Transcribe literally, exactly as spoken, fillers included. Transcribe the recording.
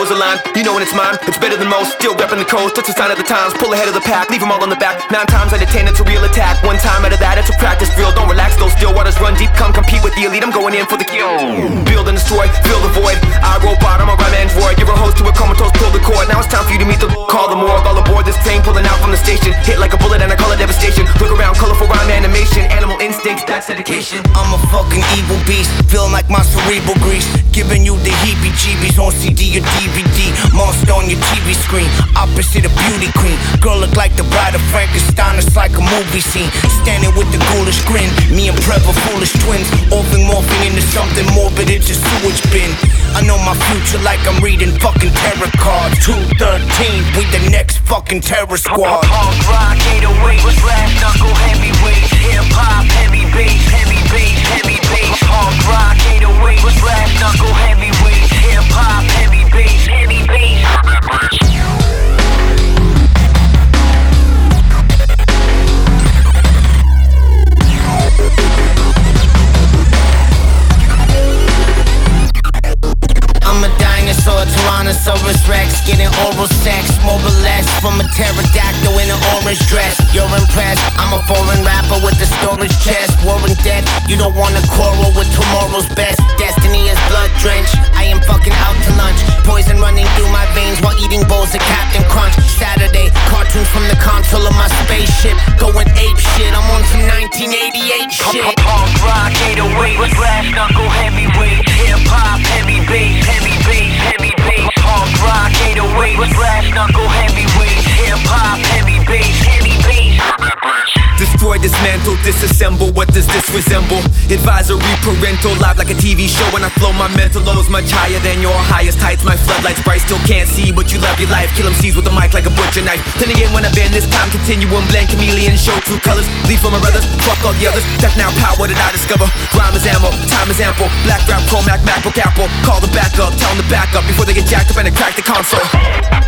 stars align. You know when it's mine, it's better than most. Still repping the coast, that's a sign of the times. Pull ahead of the pack, leave them all on the back. Nine times out of ten, it's a real attack. One time out of that, it's a practice drill. Don't relax, those still waters run deep. Come compete with the elite, I'm going in for the kill. Build and destroy, fill the void. I roll bottom, I rhyme android. You're a host to a comatose, pull the cord. Now it's time for you to meet the call the morgue. All aboard this plane, pulling out from the station. Hit like a bullet and I call it devastation. Look around, colorful rhyme animation. Animal instincts, that's dedication. I'm a fucking evil beast, feeling like my cerebral grease. Giving you the heebie-jeebies on C D or D V D. Monster on your T V screen, opposite a beauty queen. Girl look like the bride of Frankenstein, it's like a movie scene. Standing with the ghoulish grin, me and Prep are foolish twins. Orphan morphing into something morbid, it's a sewage bin. I know my future like I'm reading fucking tarot cards. two thirteen, we the next fucking terror squad. Punk rock, eight oh eight, brass knuckle heavyweight. Hip hop, heavy bass, heavy bass, heavy bass. Punk rock, eight oh eight, brass knuckle heavyweight. Hip hop, heavy bass, heavy bass. I'm a dinosaur, Tyrannosaurus Rex, getting oral sex, mobiles from a pterodactyl in an orange dress. You're impressed, I'm a foreign rapper with a storage chest. War and death, you don't wanna quarrel with tomorrow's best. Destiny is blood drenched, I am fucking out to lunch. Poison running through my veins while eating bowls of Captain Crunch. Saturday, cartoons from the console of my spaceship. Going ape shit, I'm on some nineteen eighty-eight shit. Punk rock, eight oh eight, brass knuckle heavyweight. Hip hop, heavy bass, heavy bass, heavy bass. Punk rock, eight oh eight, brass knuckle heavyweight. Hip hop, heavy bass, heavy bass. Destroy, dismantle, disassemble. What does this resemble? Advisory parental, live like a T V show. When I flow, my mental lows much higher than your highest heights. My floodlights bright, still can't see, but you love your life. Kill M Cs with a mic like a butcher knife. Then again, when I bend this time continuum, blend chameleon, show true colors. Leave for my brothers, fuck all the others. Death now, power that I discover. Rhyme is ammo, time is ample. Black rap, Comac, MacBook, Apple. Call the backup, tell them to back up before they get jacked up and they crack the console.